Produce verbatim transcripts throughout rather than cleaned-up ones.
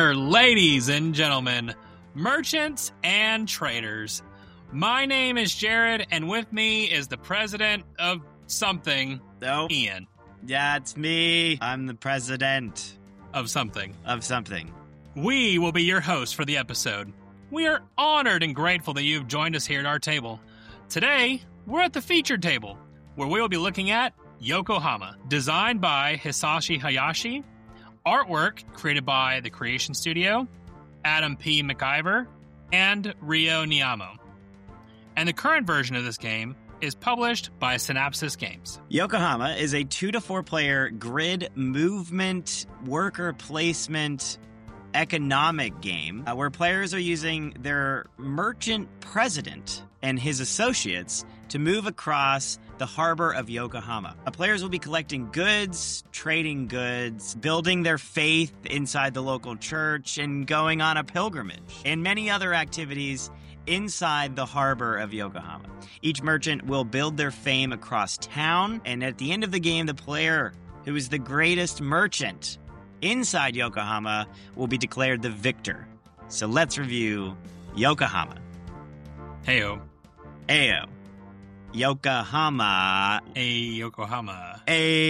there, ladies and gentlemen, merchants and traders. My name is Jared, and with me is the president of something, No. Ian. Yeah, it's me. I'm the president Of something. of something. We will be your hosts for the episode. We are honored and grateful that you've joined us here at our table. Today, we're at the featured table, where we will be looking at Yokohama, designed by Hisashi Hayashi, artwork created by The Creation Studio, Adam P. McIver, and Ryo Niyamo. And the current version of this game is published by Synapsis Games. Yokohama is a two to four player grid movement, worker placement, economic game uh, where players are using their merchant president and his associates to move across the harbor of Yokohama. Uh, players will be collecting goods, trading goods, building their faith inside the local church, and going on a pilgrimage, and many other activities inside the harbor of Yokohama. Each merchant will build their fame across town, and at the end of the game, the player who is the greatest merchant inside Yokohama will be declared the victor. So let's review Yokohama. Heyo. Ayo. Yokohama. A Yokohama.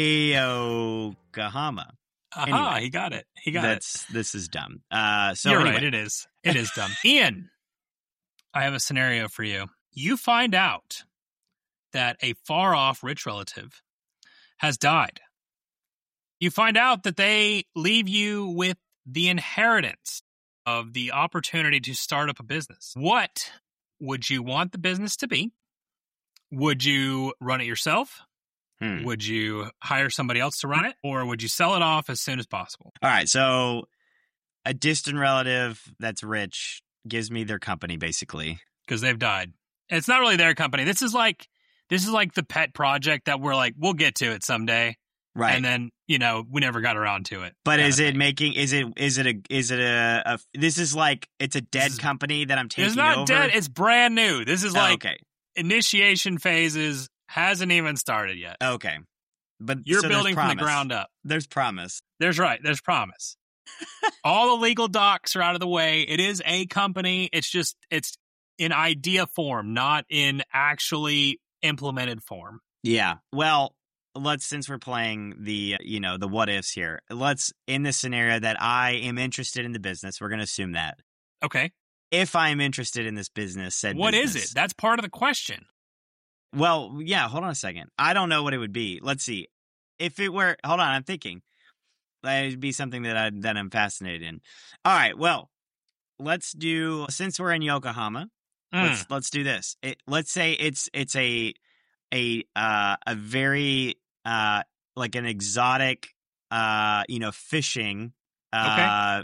Ayokohama. Aha, Anyway, he got it. He got That's it. this is dumb. Uh, so You're anyway. right, it is. It is dumb. Ian, I have a scenario for you. You find out that a far-off rich relative has died. You find out that they leave you with the inheritance of the opportunity to start up a business. What would you want the business to be? Would you run it yourself? Hmm. Would you hire somebody else to run it? Or would you sell it off as soon as possible? All right, so a distant relative that's rich gives me their company, basically. Because they've died. It's not really their company. This is like this is like the pet project that we're like, we'll get to it someday. Right. And then, you know, we never got around to it. But kind is of it thing. making? Is it? Is it a? Is it a? a this is like it's a dead is- company that I'm taking It's not over. dead. It's brand new. This is Oh, like okay. initiation phases. Hasn't even started yet. Okay, but You're so there's building from the promise. ground up. There's promise. There's right. There's promise. All the legal docs are out of the way. It is a company. It's just, it's in idea form, not in actually implemented form. Yeah. Well, let's since we're playing the uh, you know the what ifs here. Let's in this scenario that I am interested in the business. We're going to assume that Okay. if I am interested in this business, said What is business- it? That's part of the question. Well, yeah, hold on a second. I don't know what it would be. Let's see. If it were, hold on, I'm thinking. That would be something that I that I'm fascinated in. All right, well, let's do since we're in Yokohama, Mm. let's let's do this. It, let's say it's it's a a uh, a very uh like an exotic uh you know fishing uh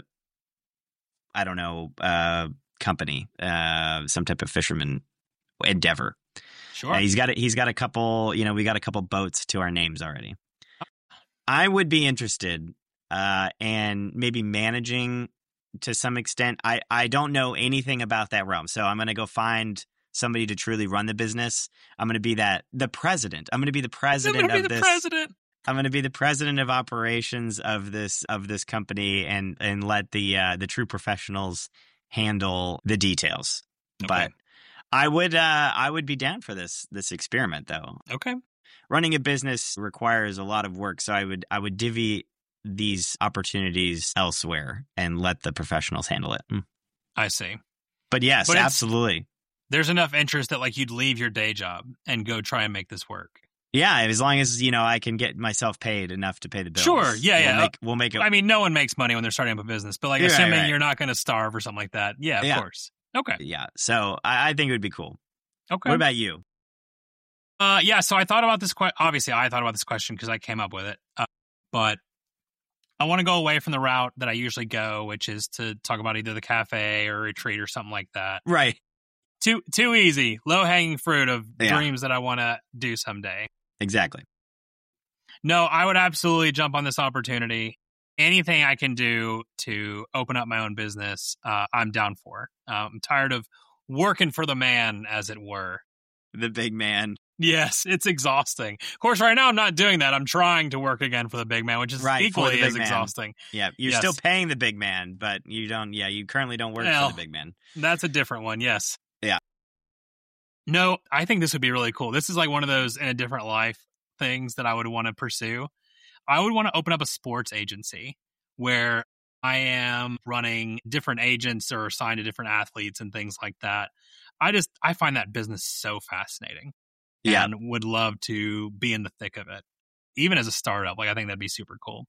I don't know uh company, uh some type of fisherman endeavor. Sure. Uh, he's got a, he's got a couple, you know, we got a couple boats to our names already. I would be interested uh, and maybe managing to some extent. I, I don't know anything about that realm, so I'm going to go find somebody to truly run the business. I'm going to be that the president. I'm going to be the I'm president going to be of the this. president. I'm going to be the president of operations of this of this company and and let the uh, the true professionals handle the details. Okay. But I would uh, I would be down for this this experiment though. Okay. Running a business requires a lot of work, so I would I would divvy these opportunities elsewhere and let the professionals handle it. Mm. I see. But yes, But it's- absolutely. There's enough interest that like you'd leave your day job and go try and make this work. Yeah, as long as you know I can get myself paid enough to pay the bills. Sure, yeah, we'll yeah. Make, we'll make it. I mean, no one makes money when they're starting up a business, but like Right, assuming right. you're not going to starve or something like that. Yeah, of Yeah. course. Okay. Yeah, so I, I think it would be cool. Okay. What about you? Uh, yeah, so I thought about this question. Obviously, I thought about this question because I came up with it. Uh, but I want to go away from the route that I usually go, which is to talk about either the cafe or a retreat or something like that. Right. Too too easy, low hanging fruit of Yeah. dreams that I want to do someday. Exactly. No, I would absolutely jump on this opportunity. Anything I can do to open up my own business, uh, I'm down for. Uh, I'm tired of working for the man, as it were. The big man. Yes, it's exhausting. Of course, right now I'm not doing that. I'm trying to work again for the big man, which is right, equally as man. exhausting. Yeah, you're yes. still paying the big man, but you don't, yeah, you currently don't work well, for the big man. That's a different one, yes. Yeah. No, I think this would be really cool. This is like one of those in a different life things that I would want to pursue. I would want to open up a sports agency where I am running different agents or assigned to different athletes and things like that. I just, I find that business so fascinating. Yeah. And would love to be in the thick of it, even as a startup. Like, I think that'd be super cool.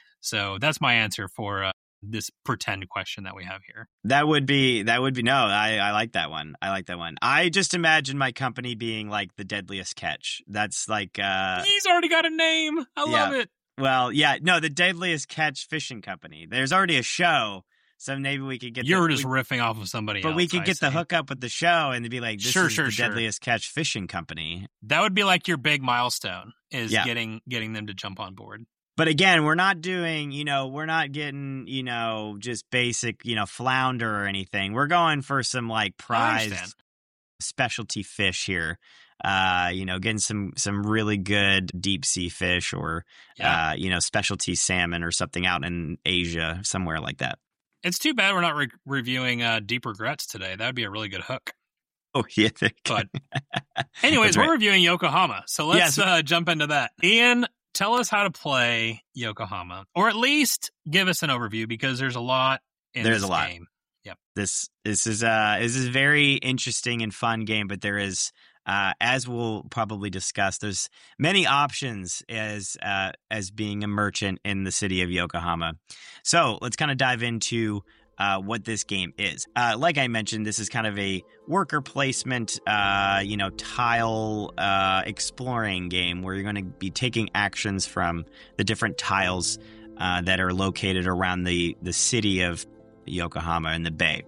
So that's my answer for uh, this pretend question that we have here. That would be, that would be, no, I, I like that one. I like that one. I just imagine my company being like the Deadliest Catch. That's like, uh, he's already got a name. I yeah. love it. Well, yeah, no, the Deadliest Catch Fishing Company. There's already a show. So maybe we could get. You're the, just we, riffing off of somebody but else. But we could I get see. the hookup with the show and be like, "This sure, is sure, the sure. Deadliest Catch Fishing Company." That would be like your big milestone is yeah. getting getting them to jump on board. But again, we're not doing, you know, we're not getting, you know, just basic, you know, flounder or anything. We're going for some like prized specialty fish here. Uh, you know, getting some some really good deep sea fish or, yeah. uh, you know, specialty salmon or something out in Asia, somewhere like that. It's too bad we're not re- reviewing uh, Deep Regrets today. That would be a really good hook. Oh, yeah. But anyways, right. we're reviewing Yokohama. So let's yes. uh, jump into that. Ian, tell us how to play Yokohama, or at least give us an overview, because there's a lot in there's this a lot. game. Yep. This, this is uh this is a very interesting and fun game, but there is, uh, as we'll probably discuss, there's many options as uh, as being a merchant in the city of Yokohama. So let's kind of dive into uh, what this game is. Uh, like I mentioned, this is kind of a worker placement, uh, you know, tile uh, exploring game where you're going to be taking actions from the different tiles uh, that are located around the, the city of Yokohama in the bay.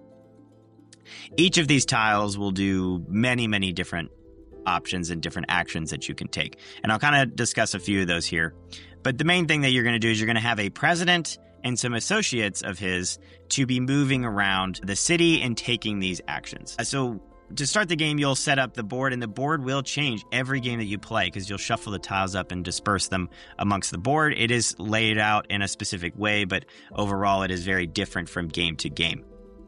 Each of these tiles will do many, many different options and different actions that you can take. And I'll kind of discuss a few of those here. But the main thing that you're going to do is you're going to have a president and some associates of his to be moving around the city and taking these actions. So to start the game, you'll set up the board, and the board will change every game that you play because you'll shuffle the tiles up and disperse them amongst the board. It is laid out in a specific way, but overall it is very different from game to game.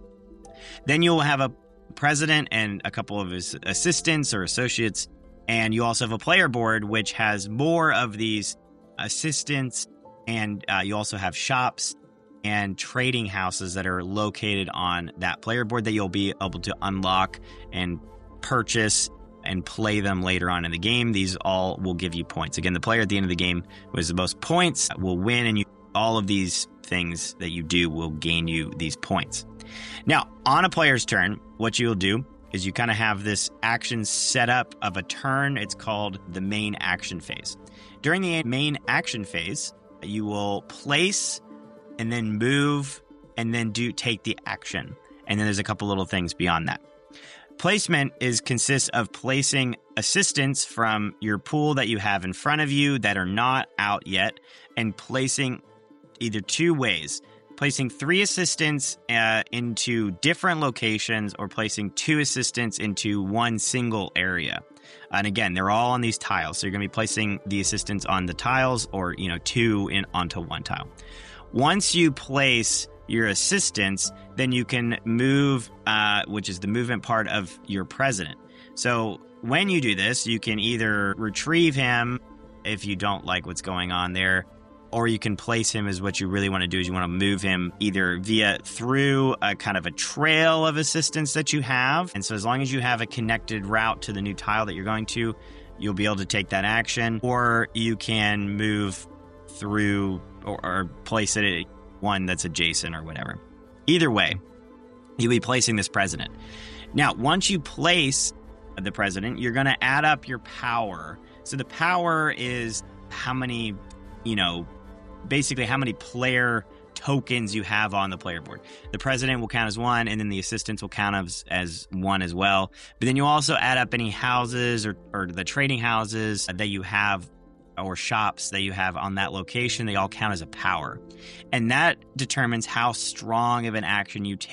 Then you'll have a president and a couple of his assistants or associates, and you also have a player board which has more of these assistants, and uh, you also have shops and trading houses that are located on that player board that you'll be able to unlock and purchase and play them later on in the game. These all will give you points. Again, the player at the end of the game with the most points will win, and you, all of these things that you do will gain you these points. Now, on a player's turn, what you'll do is you kind of have this action set up of a turn. It's called the main action phase. During the main action phase, you will place and then move and then do take the action. And then there's a couple little things beyond that. Placement is consists of placing assistants from your pool that you have in front of you that are not out yet, and placing either two ways. Placing three assistants uh, into different locations, or placing two assistants into one single area. And again, they're all on these tiles. So you're going to be placing the assistants on the tiles, or, you know, two in onto one tile. Once you place your assistants, then you can move, uh, which is the movement part of your president. So when you do this, you can either retrieve him if you don't like what's going on there, or you can place him as what you really want to do is you want to move him either via through a kind of a trail of assistance that you have. And so as long as you have a connected route to the new tile that you're going to, you'll be able to take that action. Or you can move through or, or place it at one that's adjacent or whatever. Either way, you'll be placing this president. Now, once you place the president, you're going to add up your power. So the power is how many, you know, basically how many player tokens you have on the player board. The president will count as one, and then the assistants will count as, as one as well. But then you also add up any houses or, or the trading houses that you have, or shops that you have on that location. They all count as a power. And that determines how strong of an action you take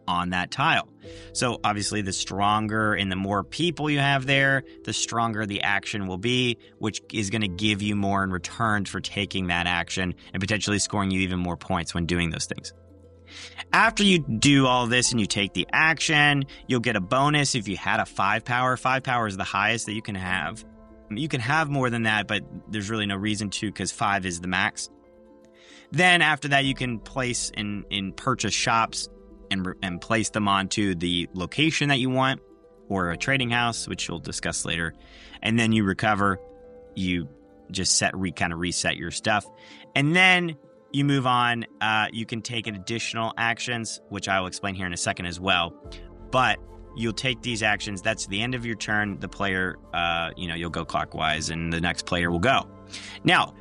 on that tile. So obviously the stronger and the more people you have there, the stronger the action will be, which is going to give you more in return for taking that action and potentially scoring you even more points when doing those things. After you do all this and you take the action, you'll get a bonus if you had a five power. Five power is the highest that you can have. You can have more than that, but there's really no reason to because five is the max. Then after that, you can place and, and purchase shops and, and place them onto the location that you want or a trading house, which we'll discuss later. And then you recover. You just set re, kind of reset your stuff. And then you move on. Uh, you can take additional actions, which I will explain here in a second as well. But you'll take these actions. That's the end of your turn. The player, uh, you know, you'll go clockwise and the next player will go. Now,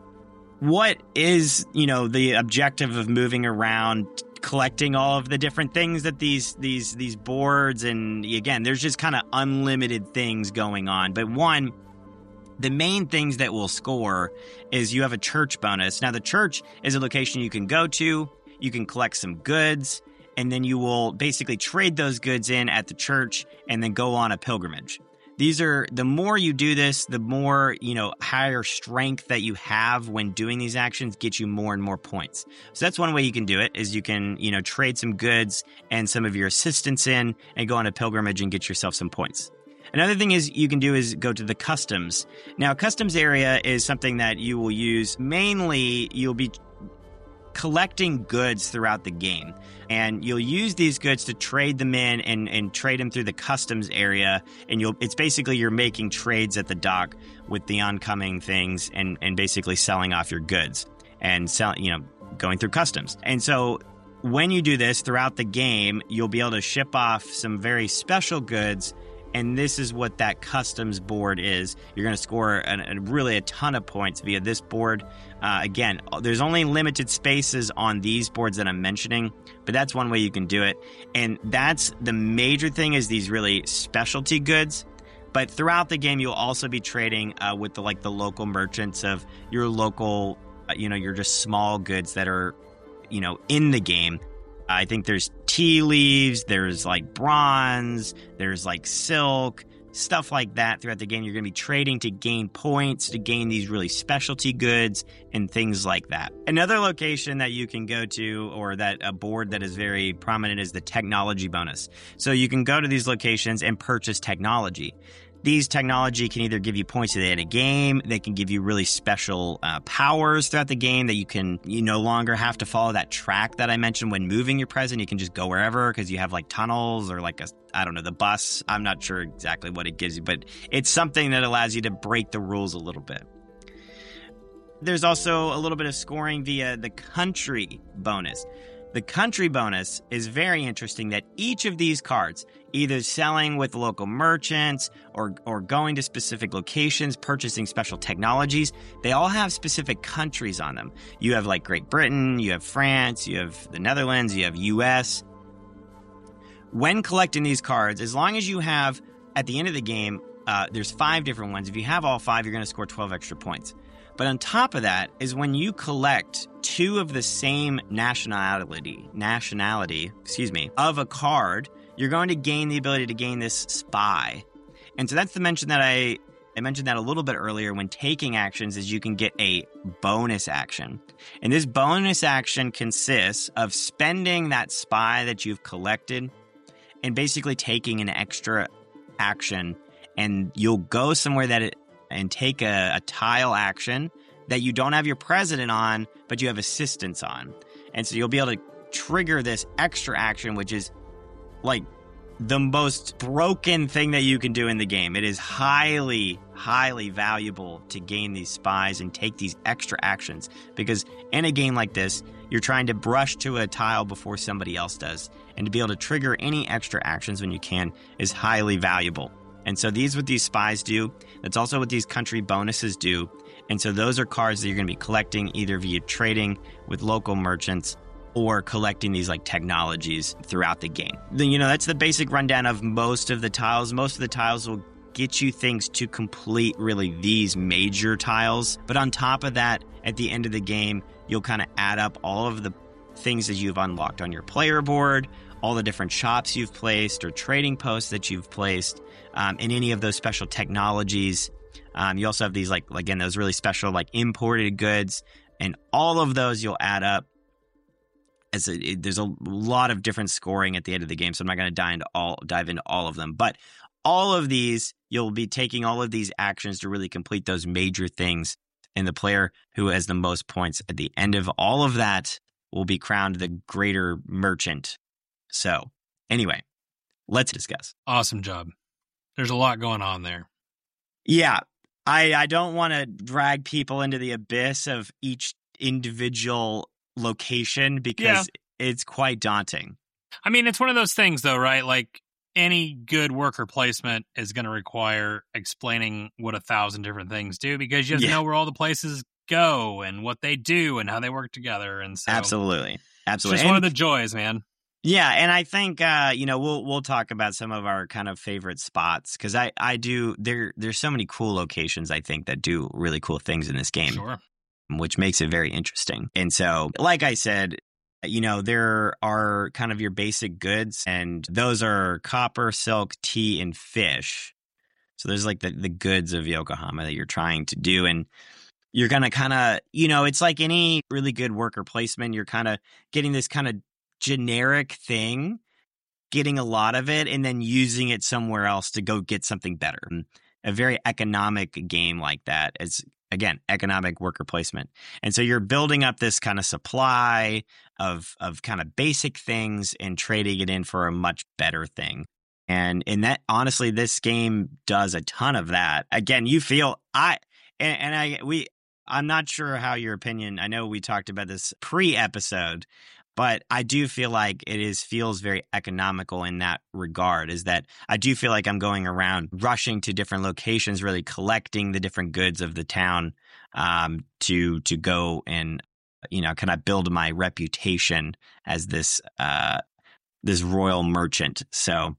what is, you know, the objective of moving around, collecting all of the different things that these these these boards, and again, there's just kind of unlimited things going on. But one, the main things that will score is you have a church bonus. Now, the church is a location you can go to. You can collect some goods, and then you will basically trade those goods in at the church and then go on a pilgrimage. These are, the more you do this, the more, you know, higher strength that you have when doing these actions gets you more and more points. So that's one way you can do it, is you can, you know, trade some goods and some of your assistants in and go on a pilgrimage and get yourself some points. Another thing is you can do is go to the customs. Now, customs area is something that you will use. Mainly, you'll be collecting goods throughout the game, and you'll use these goods to trade them in and, and trade them through the customs area. And you'll, it's basically you're making trades at the dock with the oncoming things and, and basically selling off your goods and sell, you know, going through customs. And so when you do this throughout the game, you'll be able to ship off some very special goods. And this is what that customs board is. You're going to score an, a, really a ton of points via this board. Uh, again, there's only limited spaces on these boards that I'm mentioning, but that's one way you can do it. And that's the major thing, is these really specialty goods. But throughout the game, you'll also be trading uh, with the like the local merchants of your local, uh, you know, your just small goods that are, you know, in the game. I think there's tea leaves, there's like bronze, there's like silk, stuff like that throughout the game. You're going to be trading to gain points, to gain these really specialty goods and things like that. Another location that you can go to, or that a board that is very prominent, is the technology bonus. So you can go to these locations and purchase technology. These technology can either give you points at the end of the game, they can give you really special uh, powers throughout the game that you can, you no longer have to follow that track that I mentioned when moving your present. You can just go wherever because you have like tunnels or like a, I don't know, the bus. I'm not sure exactly what it gives you, but it's something that allows you to break the rules a little bit. There's also a little bit of scoring via the country bonus. The country bonus is very interesting, that each of these cards, either selling with local merchants or or going to specific locations, purchasing special technologies, they all have specific countries on them. You have like Great Britain, you have France, you have the Netherlands, you have U S. When collecting these cards, as long as you have, at the end of the game, uh, there's five different ones. If you have all five, you're going to score twelve extra points. But on top of that is when you collect two of the same nationality, nationality, excuse me, of a card, you're going to gain the ability to gain this spy. And so that's the mention that I, I mentioned that a little bit earlier. When taking actions, is you can get a bonus action. And this bonus action consists of spending that spy that you've collected and basically taking an extra action. And you'll go somewhere that it, and take a, a tile action that you don't have your president on, but you have assistants on. And so you'll be able to trigger this extra action, which is like the most broken thing that you can do in the game. It is highly, highly valuable to gain these spies and take these extra actions, because in a game like this, you're trying to brush to a tile before somebody else does. And to be able to trigger any extra actions when you can is highly valuable. And so these what these spies do. That's also what these country bonuses do. And so those are cards that you're going to be collecting either via trading with local merchants or collecting these like technologies throughout the game. Then, you know, that's the basic rundown of most of the tiles. Most of the tiles will get you things to complete really these major tiles. But on top of that, at the end of the game, you'll kind of add up all of the things that you've unlocked on your player board, all the different shops you've placed or trading posts that you've placed, um, and any of those special technologies. Um, you also have these, like, again, those really special, like, imported goods, and all of those you'll add up. As a, it, there's a lot of different scoring at the end of the game, so I'm not going to dive into all dive into all of them. But all of these, you'll be taking all of these actions to really complete those major things, and the player who has the most points at the end of all of that will be crowned the greater merchant. So, anyway, let's discuss. Awesome job. There's a lot going on there. Yeah. I, I don't want to drag people into the abyss of each individual location because yeah. it's quite daunting. I mean, it's one of those things, though, right? Like, any good worker placement is going to require explaining what a thousand different things do, because you have yeah. to know where all the places go and what they do and how they work together. And so, absolutely, absolutely, it's just and, one of the joys, man. Yeah, and I think uh, you know we'll we'll talk about some of our kind of favorite spots, because I I do there there's so many cool locations, I think, that do really cool things in this game, sure, which makes it very interesting. And so, like I said, you know, there are kind of your basic goods, and those are copper, silk, tea, and fish. So there's like the the goods of Yokohama that you're trying to do, and you're gonna kind of, you know, it's like any really good worker placement. You're kind of getting this kind of generic thing, getting a lot of it, and then using it somewhere else to go get something better. A very economic game like that is, again, economic worker placement. And so you're building up this kind of supply of of kind of basic things and trading it in for a much better thing. And in that, honestly, this game does a ton of that. Again, you feel I and, and I we I'm not sure how your opinion. I know we talked about this pre-episode, but I do feel like it is feels very economical in that regard, is that I do feel like I'm going around rushing to different locations, really collecting the different goods of the town um, to to go and, you know, can I build my reputation as this uh, this royal merchant. So,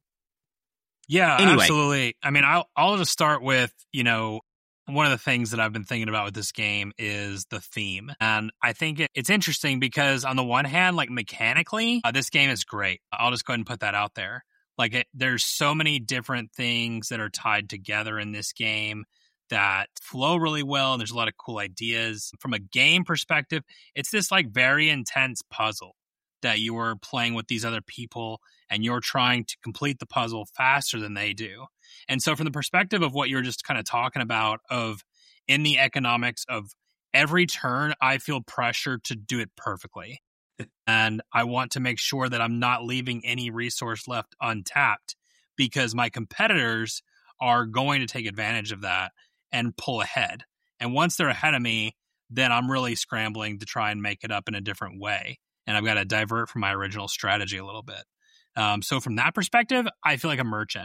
yeah, anyway. Absolutely. I mean, I'll, I'll just start with, you know, one of the things that I've been thinking about with this game is the theme. And I think it, it's interesting because on the one hand, like mechanically, uh, this game is great. I'll just go ahead and put that out there. Like it, there's so many different things that are tied together in this game that flow really well. And there's a lot of cool ideas. From a game perspective, it's this like very intense puzzle that you are playing with these other people and you're trying to complete the puzzle faster than they do. And so from the perspective of what you're just kind of talking about, of in the economics of every turn, I feel pressure to do it perfectly. And I want to make sure that I'm not leaving any resource left untapped, because my competitors are going to take advantage of that and pull ahead. And once they're ahead of me, then I'm really scrambling to try and make it up in a different way. And I've got to divert from my original strategy a little bit. Um, so from that perspective, I feel like a merchant.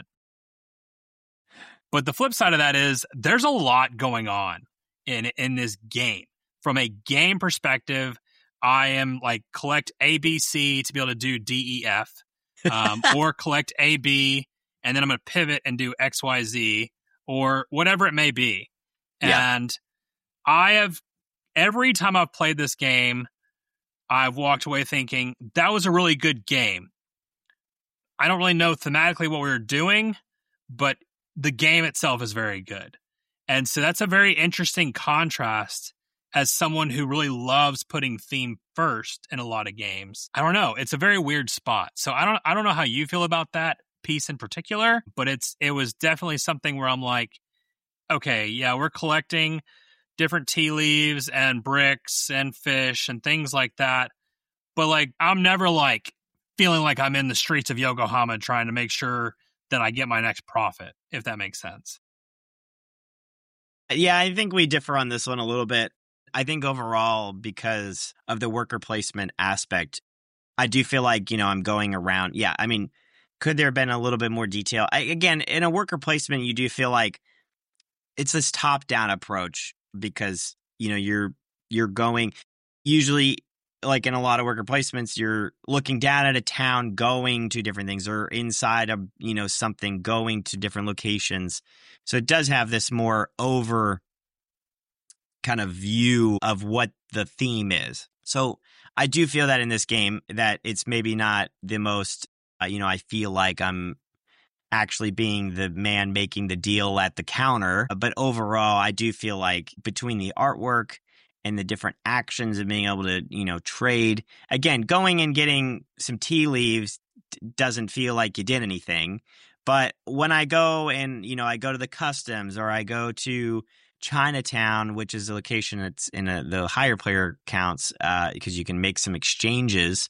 But the flip side of that is there's a lot going on in in this game. From a game perspective, I am like collect A, B, C to be able to do D, E, F, um, or collect A, B, and then I'm going to pivot and do X, Y, Z, or whatever it may be. Yeah. And I have, every time I've played this game, I've walked away thinking that was a really good game. I don't really know thematically what we were doing, but the game itself is very good. And so that's a very interesting contrast as someone who really loves putting theme first in a lot of games. I don't know. It's a very weird spot. So I don't I don't know how you feel about that piece in particular, but it's it was definitely something where I'm like, okay, yeah, we're collecting different tea leaves and bricks and fish and things like that. But like, I'm never like feeling like I'm in the streets of Yokohama trying to make sure that I get my next profit, if that makes sense. Yeah, I think we differ on this one a little bit. I think overall, because of the worker placement aspect, I do feel like, you know, I'm going around. Yeah, I mean, could there have been a little bit more detail? I, again, in a worker placement, you do feel like it's this top-down approach because, you know, you're you're going usually, like in a lot of worker placements, you're looking down at a town, going to different things, or inside of, you know, something, going to different locations. So it does have this more over kind of view of what the theme is. So I do feel that in this game that it's maybe not the most, uh, you know, I feel like I'm actually being the man making the deal at the counter. But overall, I do feel like between the artwork and the different actions of being able to, you know, trade, again, going and getting some tea leaves doesn't feel like you did anything. But when I go and, you know, I go to the customs or I go to Chinatown, which is a location that's in a, the higher player counts, uh, because you can make some exchanges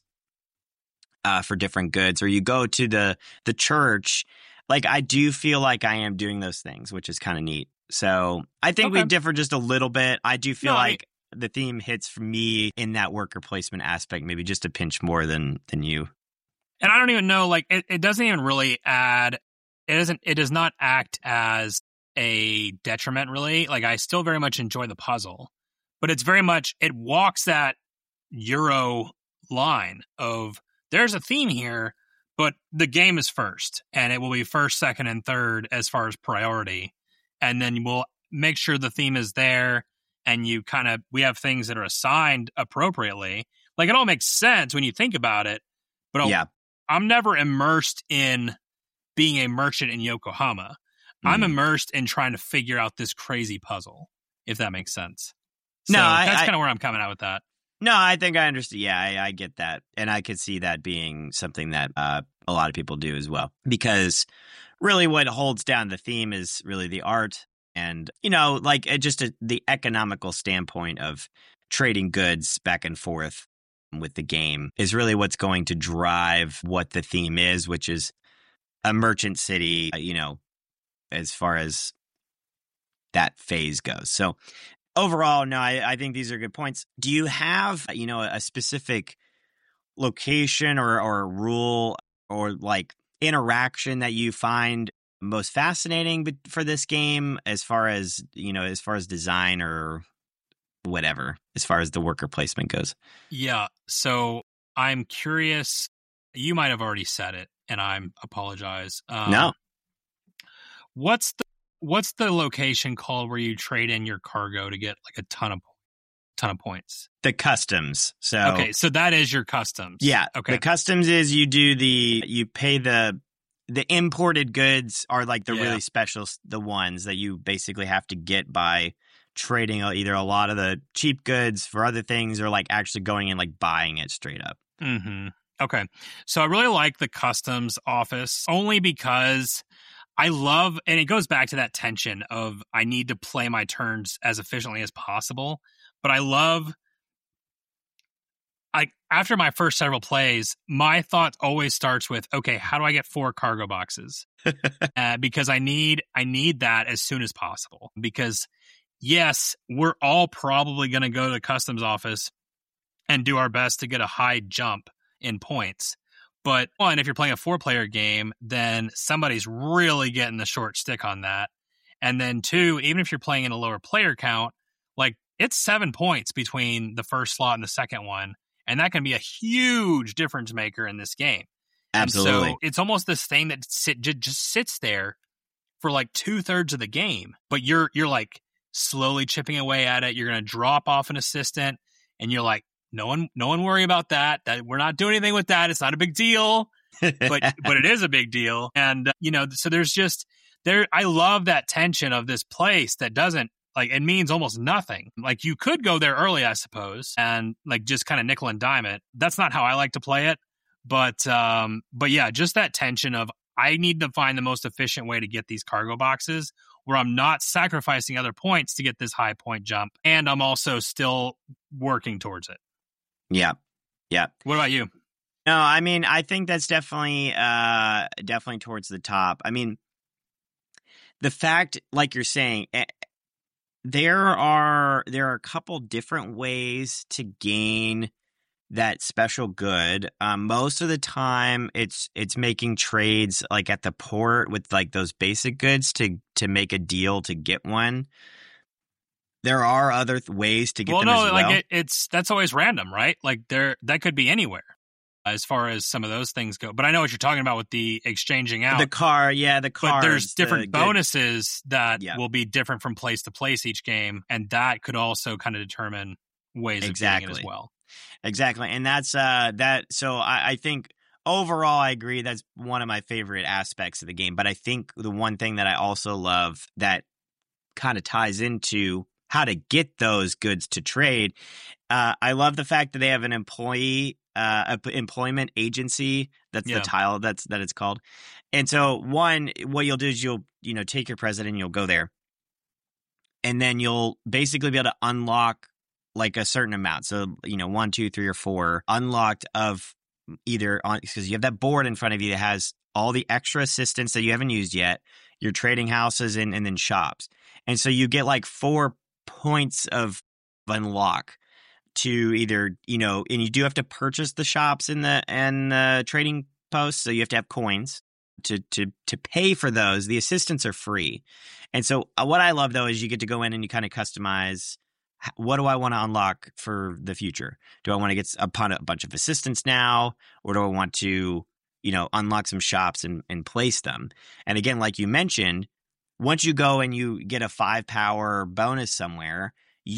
uh, for different goods, or you go to the the church. Like, I do feel like I am doing those things, which is kind of neat. So I think Okay. we differ just a little bit. I do feel No, I- like the theme hits for me in that worker placement aspect, maybe just a pinch more than than you. And I don't even know, like, it, it doesn't even really add, it doesn't, it does not act as a detriment, really. Like, I still very much enjoy the puzzle, but it's very much, it walks that Euro line of, there's a theme here, but the game is first, and it will be first, second, and third as far as priority. And then we'll make sure the theme is there, and you kind of, we have things that are assigned appropriately. Like, it all makes sense when you think about it, but I'll, Yeah. I'm never immersed in being a merchant in Yokohama. Mhm. I'm immersed in trying to figure out this crazy puzzle, if that makes sense. So No, I- that's I- kind of where I'm coming out with that. No, I think I understand. Yeah, I, I get that. And I could see that being something that uh, a lot of people do as well. Because really what holds down the theme is really the art and, you know, like it just a, the economical standpoint of trading goods back and forth with the game is really what's going to drive what the theme is, which is a merchant city, you know, as far as that phase goes. So overall, no, I, I think these are good points. Do you have, you know, a specific location or, or a rule or like interaction that you find most fascinating for this game as far as, you know, as far as design or whatever, as far as the worker placement goes? Yeah. So I'm curious. You might have already said it, and I apologize. Um, No. What's the what's the location called where you trade in your cargo to get like a ton of ton of points? The customs. So Okay, so that is your customs. yeah, Okay. the customs is you do the you pay the the imported goods are like the Yeah. really special the ones that you basically have to get by trading either a lot of the cheap goods for other things or like actually going and like buying it straight up. Mm-hmm. Okay. So I really like the customs office only because I love, and it goes back to that tension of I need to play my turns as efficiently as possible. But I love, like, after my first several plays, my thought always starts with, okay, how do I get four cargo boxes? uh, because I need, I need that as soon as possible. Because yes, we're all probably going to go to the customs office and do our best to get a high jump in points. But one, if you're playing a four-player game, then somebody's really getting the short stick on that. And then two, even if you're playing in a lower player count, like it's seven points between the first slot and the second one. And that can be a huge difference maker in this game. Absolutely. And so it's almost this thing that sit, just sits there for like two-thirds of the game. But you're you're like slowly chipping away at it. You're going to drop off an assistant, and you're like, No one, no one worry about that. That we're not doing anything with that. It's not a big deal, but but it is a big deal. And uh, you know, so there's just there. I love that tension of this place that doesn't like it means almost nothing. Like you could go there early, I suppose, and like just kind of nickel and dime it. That's not how I like to play it. But um, but yeah, just that tension of I need to find the most efficient way to get these cargo boxes where I'm not sacrificing other points to get this high point jump, and I'm also still working towards it. Yeah. Yeah. What about you? No, I mean, I think that's definitely uh definitely towards the top. I mean, the fact, like you're saying, eh, there are there are a couple different ways to gain that special good. Um, most of the time, it's it's making trades like at the port with like those basic goods to to make a deal to get one. There are other th- ways to get well, them no, as well. like it, it's that's always random, right? Like there, that could be anywhere as far as some of those things go. But I know what you're talking about with the exchanging out. The car, yeah, the car. But there's different the bonuses that Yeah. will be different from place to place each game, and that could also kind of determine ways of getting it Exactly. as well. Exactly. And that's uh that so I, I think overall I agree that's one of my favorite aspects of the game. But I think the one thing that I also love that kind of ties into how to get those goods to trade, uh, I love the fact that they have an employee uh employment agency. That's Yeah. the tile that's that it's called. And so one, what you'll do is you'll you know take your president and you'll go there. And then you'll basically be able to unlock like a certain amount. So, you know, one, two, three, or four unlocked of either on because you have that board in front of you that has all the extra assistance that you haven't used yet, your trading houses and, and then shops. And so you get like four points of unlock to either, you know, and you do have to purchase the shops and the and the trading posts. So you have to have coins to to to pay for those. The assistants are free. And so uh, what I love though is you get to go in and you kind of customize what do I want to unlock for the future? Do I want to get a bunch of assistants now, or do I want to, you know, unlock some shops and, and place them? And again, like you mentioned, once you go and you get a five power bonus somewhere,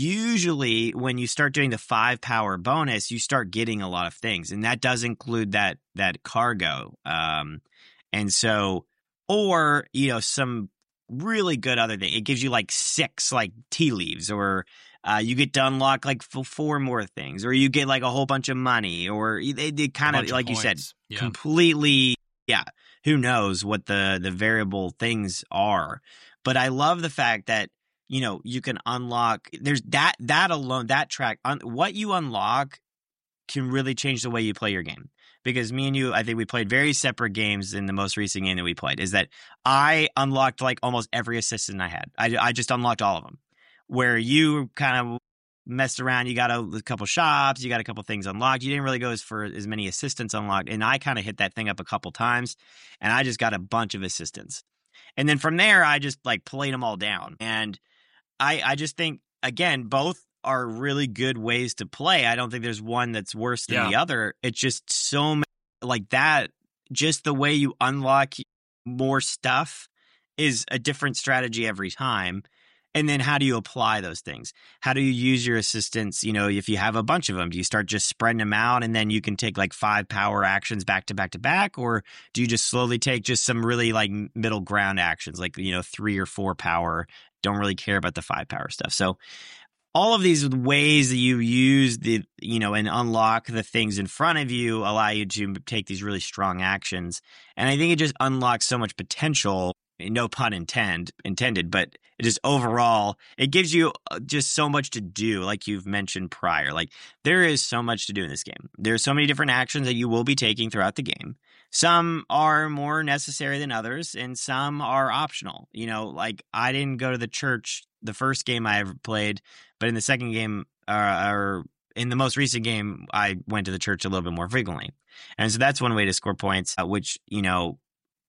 usually when you start doing the five power bonus, you start getting a lot of things. And that does include that that cargo. Um, and so, or, you know, some really good other thing. It gives you like six like tea leaves, or uh, you get to unlock like f- four more things, or you get like a whole bunch of money, or they, they kind of, like you said, yeah. completely, yeah, who knows what the, the variable things are. But I love the fact that, you know, you can unlock, there's that, that alone, that track, un, what you unlock can really change the way you play your game. Because me and you, I think we played very separate games in the most recent game that we played, is that I unlocked like almost every assistant I had. I, I just unlocked all of them. Where you kind of messed around, you got a, a couple shops, you got a couple things unlocked. You didn't really go as for as many assistants unlocked. And I kind of hit that thing up a couple times, and I just got a bunch of assistants. And then from there, I just like played them all down. And I, I just think, again, both are really good ways to play. I don't think there's one that's worse than yeah. the other. It's just so many, like that, just the way you unlock more stuff is a different strategy every time. And then how do you apply those things? How do you use your assistants? You know, if you have a bunch of them, do you start just spreading them out and then you can take like five power actions back to back to back? Or do you just slowly take just some really like middle ground actions, like, you know, three or four power, don't really care about the five power stuff. So all of these ways that you use the, you know, and unlock the things in front of you allow you to take these really strong actions. And I think it just unlocks so much potential. No pun intend, intended, but it just overall, it gives you just so much to do, like you've mentioned prior. Like, there is so much to do in this game. There's so many different actions that you will be taking throughout the game. Some are more necessary than others, and some are optional. You know, like, I didn't go to the church the first game I ever played, but in the second game, uh, or in the most recent game, I went to the church a little bit more frequently. And so that's one way to score points, uh, which, you know,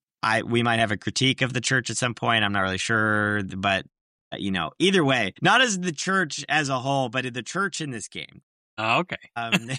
I we might have a critique of the church at some point. I'm not really sure, but, you know, either way, not as the church as a whole, but the church in this game. Oh, okay. Um,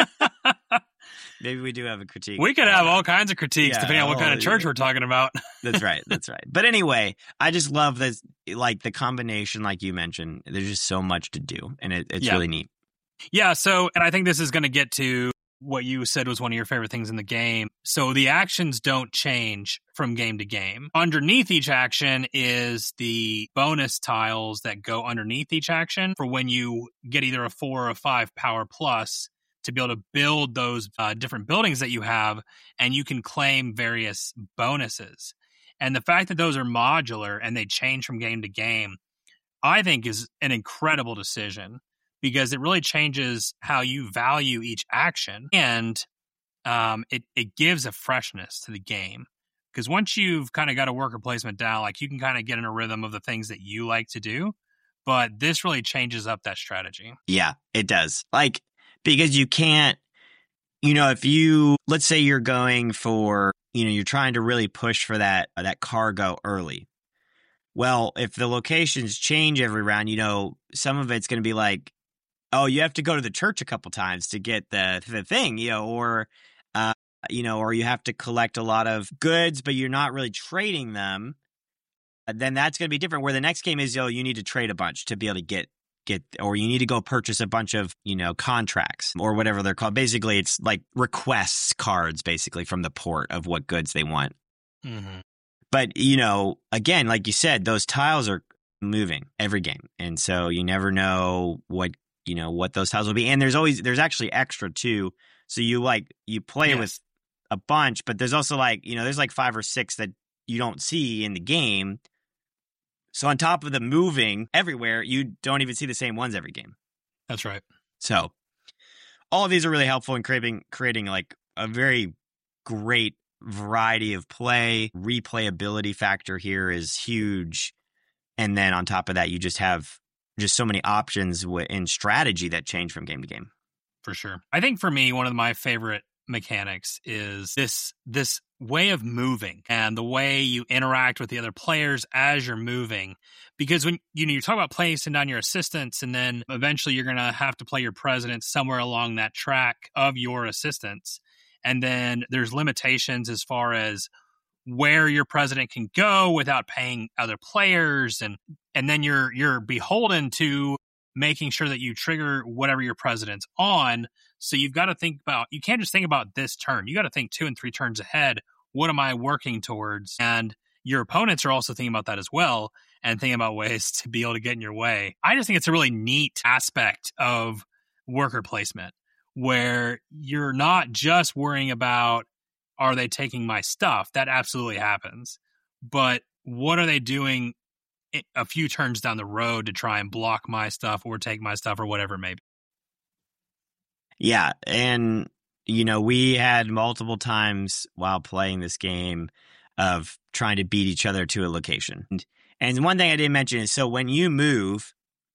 maybe we do have a critique. We could have all kinds of critiques yeah, depending on what kind of church yeah. we're talking about. That's right. That's right. But anyway, I just love this, like the combination, like you mentioned. There's just so much to do, and it, it's yeah. really neat. Yeah. So, and I think this is going to get to what you said was one of your favorite things in the game. So the actions don't change from game to game. Underneath each action is the bonus tiles that go underneath each action for when you get either a four or a five power plus to be able to build those uh, different buildings that you have, and you can claim various bonuses. And the fact that those are modular and they change from game to game, I think is an incredible decision, because it really changes how you value each action, and um, it, it gives a freshness to the game. Because once you've kind of got a worker placement down, like, you can kind of get in a rhythm of the things that you like to do, but this really changes up that strategy. Yeah, it does. Like, because you can't, you know, if you, let's say you're going for, you know, you're trying to really push for that, uh, that cargo early. Well, if the locations change every round, you know, some of it's going to be like, oh, you have to go to the church a couple times to get the the thing, you know, or, uh, you know, or you have to collect a lot of goods, but you're not really trading them. Then that's going to be different. Where the next game is, oh, you need to trade a bunch to be able to get get, or you need to go purchase a bunch of, you know, contracts or whatever they're called. Basically, it's like requests cards, basically, from the port of what goods they want. Mm-hmm. But, you know, again, like you said, those tiles are moving every game. And so you never know what, you know, what those tiles will be. And there's always, there's actually extra too. So you like, you play Yes. with a bunch, but there's also like, you know, there's like five or six that you don't see in the game. So on top of the moving everywhere, you don't even see the same ones every game. That's right. So all of these are really helpful in creating, creating like a very great variety of play. Replayability factor here is huge. And then on top of that, you just have just so many options in strategy that change from game to game. For sure. I think for me, one of my favorite mechanics is this this way of moving and the way you interact with the other players as you're moving. Because when you know you talk about placing down your assistants, and then eventually you're going to have to play your president somewhere along that track of your assistants. And then there's limitations as far as where your president can go without paying other players, and and then you're you're beholden to making sure that you trigger whatever your president's on. So you've got to think about, you can't just think about this turn. You got to think two and three turns ahead. What am I working towards? And your opponents are also thinking about that as well, and thinking about ways to be able to get in your way. I just think it's a really neat aspect of worker placement, where you're not just worrying about, are they taking my stuff? That absolutely happens. But what are they doing a few turns down the road to try and block my stuff or take my stuff or whatever it may be? Yeah. And, you know, we had multiple times while playing this game of trying to beat each other to a location. And, and one thing I didn't mention is, so when you move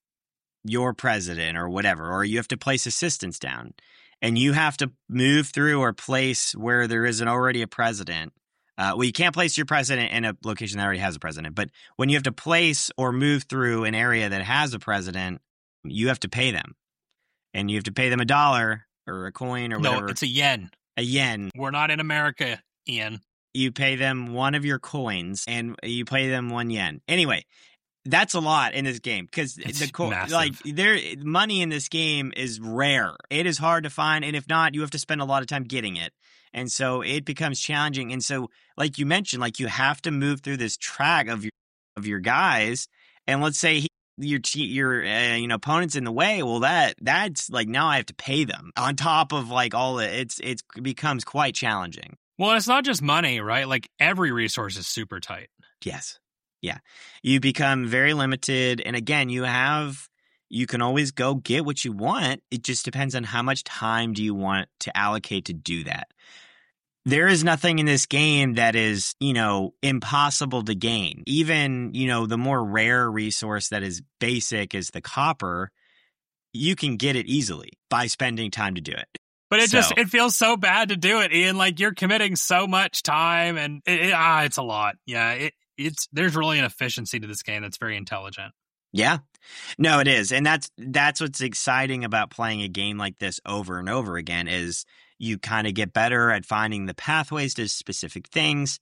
your president or whatever, or you have to place assistants down, and you have to move through or place where there isn't already a president. Uh, well, you can't place your president in a location that already has a president. But when you have to place or move through an area that has a president, you have to pay them. And you have to pay them a dollar or a coin or whatever. No, it's a yen. A yen. We're not in America, Ian. You pay them one of your coins, and you pay them one yen. Anyway, that's a lot in this game, because the co- like there money in this game is rare. It is hard to find, and if not, you have to spend a lot of time getting it. And so it becomes challenging. And so, like you mentioned, like you have to move through this track of your of your guys. And let's say he, your your uh, you know opponent's in the way. Well, that that's like, now I have to pay them on top of like all the, it's it's it becomes quite challenging. Well, it's not just money, right? Like every resource is super tight. Yes. Yeah. You become very limited. And again, you have, you can always go get what you want. It just depends on how much time do you want to allocate to do that. There is nothing in this game that is, you know, impossible to gain. Even, you know, the more rare resource that is basic is the copper. You can get it easily by spending time to do it. But it so, just, it feels so bad to do it, Ian. Like you're committing so much time, and it, it, ah, it's a lot. Yeah. It, it's, there's really an efficiency to this game that's very intelligent. Yeah. No, it is. And that's, that's what's exciting about playing a game like this over and over again, is you kind of get better at finding the pathways to specific things.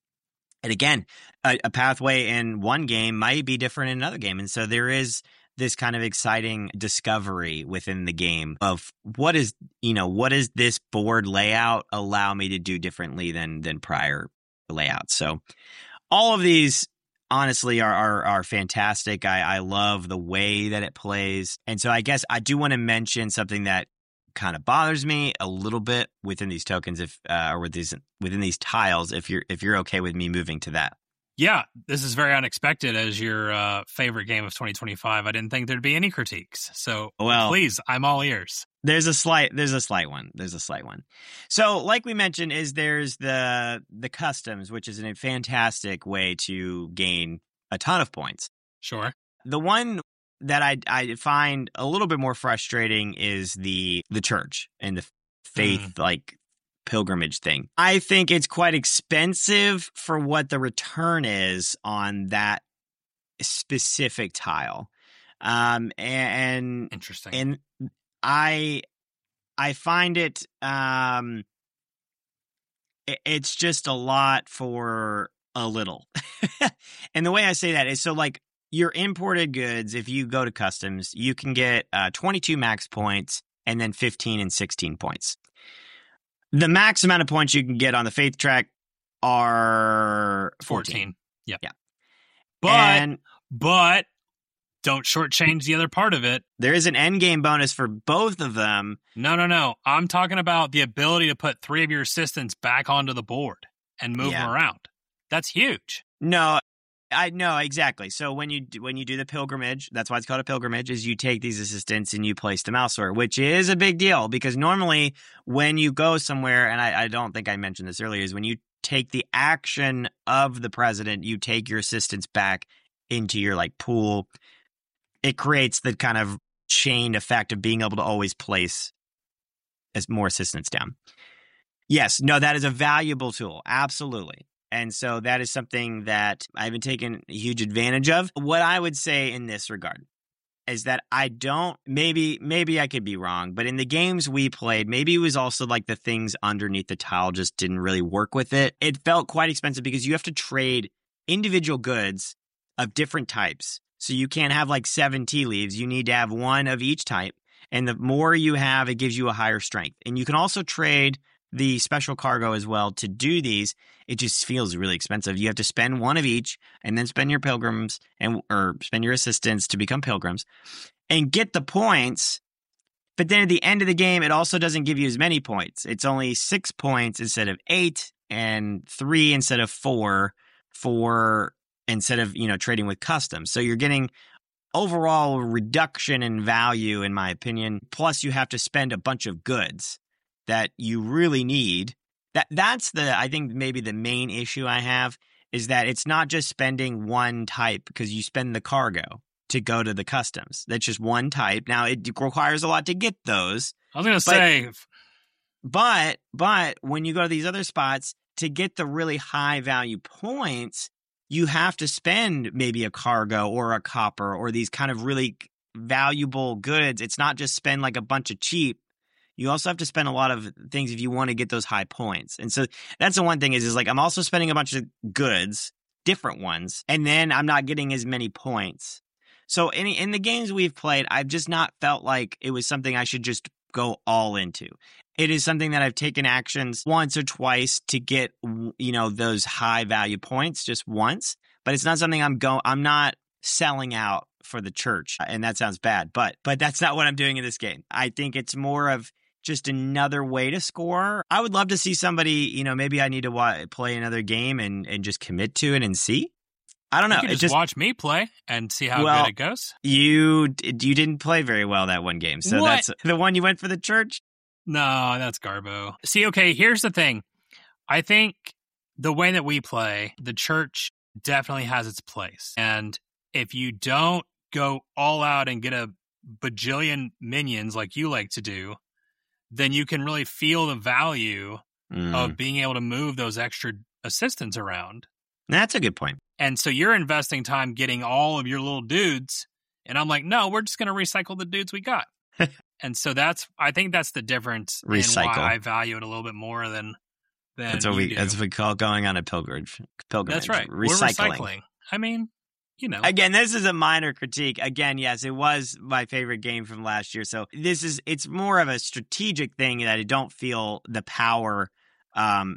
And again, a, a pathway in one game might be different in another game. And so there is this kind of exciting discovery within the game of what is, you know, what does this board layout allow me to do differently than, than prior layouts? So all of these honestly are, are, are fantastic. I, I love the way that it plays. And so I guess I do want to mention something that kind of bothers me a little bit within these tokens, if, uh, or with these, within these tiles, if you're, if you're okay with me moving to that. Yeah, this is very unexpected as your uh, favorite game of twenty twenty-five. I didn't think there'd be any critiques. So well, please, I'm all ears. There's a slight, there's a slight one. There's a slight one. So like we mentioned, is there's the, the customs, which is a fantastic way to gain a ton of points. Sure. The one that I, I find a little bit more frustrating is the, the church and the faith, mm. like, pilgrimage thing. I think it's quite expensive for what the return is on that specific tile. Um, and interesting. And I, I find it, um, it, it's just a lot for a little. And the way I say that is, so like, your imported goods, if you go to customs, you can get uh, twenty-two max points and then fifteen and sixteen points. The max amount of points you can get on the faith track are fourteen. fourteen. Yeah. Yeah. But, and but don't shortchange the other part of it. there is an end game bonus for both of them. No, no, no. I'm talking about the ability to put three of your assistants back onto the board and move Yeah. them around. That's huge. No, I know exactly. So when you do, when you do the pilgrimage, that's why it's called a pilgrimage, is you take these assistants and you place them elsewhere, which is a big deal because normally when you go somewhere, and I, I don't think I mentioned this earlier, is when you take the action of the president, you take your assistants back into your like pool. It creates the kind of chain effect of being able to always place as more assistants down. Yes, no, that is a valuable tool. Absolutely. And so that is something that I haven't taken a huge advantage of. What I would say in this regard is that I don't, maybe, maybe I could be wrong, but in the games we played, maybe it was also like the things underneath the tile just didn't really work with it. It felt quite expensive because you have to trade individual goods of different types. So you can't have like seven tea leaves. You need to have one of each type. And the more you have, it gives you a higher strength. And you can also trade the special cargo as well to do these. It just feels really expensive. You have to spend one of each and then spend your pilgrims and or spend your assistants to become pilgrims and get the points. But then at the end of the game, it also doesn't give you as many points. It's only six points instead of eight and three instead of four for instead of, you know, trading with customs. So you're getting overall reduction in value, in my opinion. Plus you have to spend a bunch of goods that you really need. That that's the, I think maybe the main issue I have is that it's not just spending one type because you spend the cargo to go to the customs. That's just one type. Now it requires a lot to get those. I was going to say, But, but when you go to these other spots to get the really high value points, you have to spend maybe a cargo or a copper or these kind of really valuable goods. It's not just spend like a bunch of cheap. You also have to spend a lot of things if you want to get those high points. And so that's the one thing is, is like I'm also spending a bunch of goods, different ones, and then I'm not getting as many points. So in, in the games we've played, I've just not felt like it was something I should just go all into. It is something that I've taken actions once or twice to get, you know, those high value points just once, but it's not something I'm going, I'm not selling out for the church. And that sounds bad, but, but that's not what I'm doing in this game. I think it's more of just another way to score. I would love to see somebody, you know, maybe I need to wa- play another game and, and just commit to it and see. I don't know. you can It just, just watch me play and see how Well, good it goes. you you didn't play very well that one game. So What? that's the one you went for the church. No, that's Garbo. See, okay, here's the thing. I think the way that we play, the church definitely has its place. And if you don't go all out and get a bajillion minions like you like to do, then you can really feel the value Mm. of being able to move those extra assistants around. That's a good point. And so you're investing time getting all of your little dudes. And I'm like, no, we're just going to recycle the dudes we got. And so that's, I think that's the difference Recycle. in why I value it a little bit more than, than That's what you we do. that's what we call going on a pilgrimage. Pilgrimage. That's right. Recycling. We're recycling. I mean, you know. Again, this is a minor critique. Again, yes, it was my favorite game from last year. So this is it's more of a strategic thing that I don't feel the power um,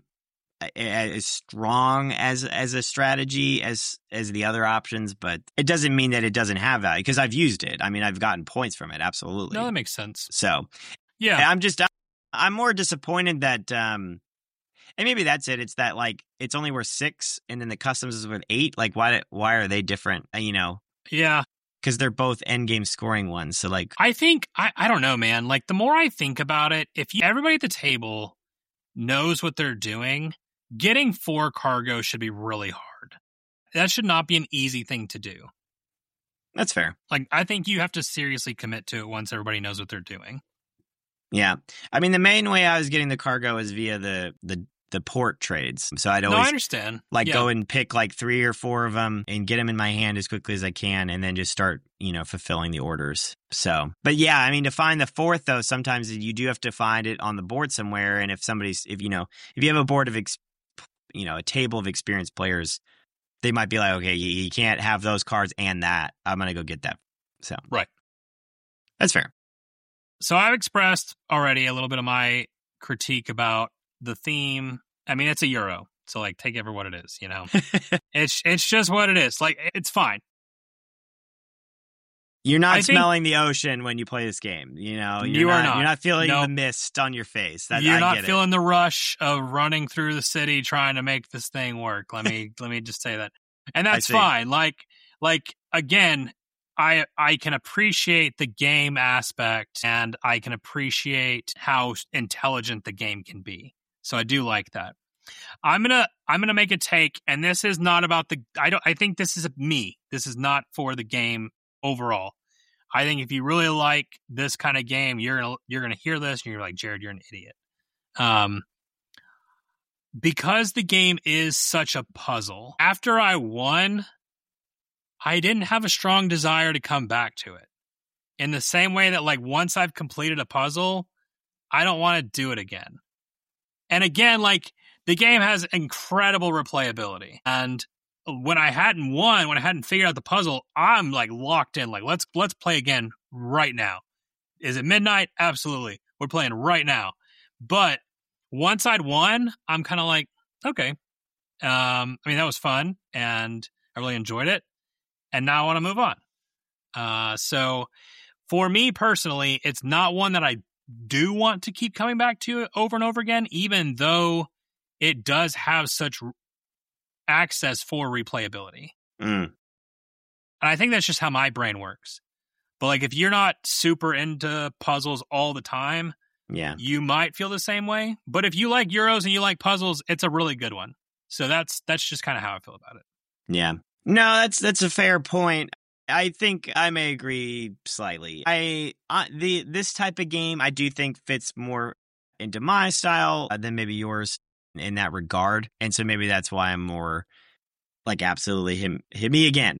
as strong as as a strategy as as the other options, but it doesn't mean that it doesn't have value because I've used it. I mean, I've gotten points from it. Absolutely. No, that makes sense. So Yeah. I'm just I'm more disappointed that um, and maybe that's it. It's that like it's only worth six, and then the customs is worth eight. Like why why are they different? You know, Yeah. because they're both end game scoring ones. So like, I think, I, I don't know, man. Like, the more I think about it, if you, everybody at the table knows what they're doing, getting four cargo should be really hard. That should not be an easy thing to do. that's fair. Like, I think you have to seriously commit to it once everybody knows what they're doing. Yeah, I mean the main way I was getting the cargo is via the the the port trades. So I'd No, I always understand. like Yeah. go and pick like three or four of them and get them in my hand as quickly as I can, and then just start you know fulfilling the orders. So, but yeah, I mean to find the fourth though, sometimes you do have to find it on the board somewhere. And if somebody's if you know if you have a board of ex, you know a table of experienced players they might be like, okay, you, you can't have those cards and that. I'm going to go get that. So right. That's fair. So I've expressed already a little bit of my critique about the theme. I mean, it's a Euro, so like take it for what it is, you know. it's it's just what it is. Like, it's fine. You're not I smelling think, the ocean when you play this game. You know, you're you not, are not. You're not feeling nope. the mist on your face. That, you're I not get feeling it. the rush of running through the city trying to make this thing work. Let me let me just say that, and that's fine. Like like again, I I can appreciate the game aspect, and I can appreciate how intelligent the game can be. So I do like that. I'm gonna I'm gonna make a take, and this is not about the. I don't. I think this is me. This is not for the game overall. I think if you really like this kind of game, you're gonna you're gonna hear this, and you're like, Jared, you're an idiot. Um, because the game is such a puzzle. After I won, I didn't have a strong desire to come back to it. In the same way that, like, once I've completed a puzzle, I don't want to do it again. And again, like, the game has incredible replayability. And when I hadn't won, when I hadn't figured out the puzzle, I'm like locked in. Like, let's let's play again right now. Is it midnight? Absolutely. We're playing right now. But once I'd won, I'm kind of like, okay. Um, I mean, that was fun, and I really enjoyed it. And now I want to move on. Uh, so for me personally, it's not one that I do want to keep coming back to over and over again, even though it does have such access for replayability. Mm. And I think that's just how my brain works. But like, if you're not super into puzzles all the time, yeah, you might feel the same way. But if you like Euros and you like puzzles, it's a really good one. So that's that's just kind of how I feel about it. Yeah. No, that's that's a fair point. I think I may agree slightly. I uh, the this type of game I do think fits more into my style than maybe yours in that regard, and so maybe that's why I'm more like, absolutely hit, hit me again.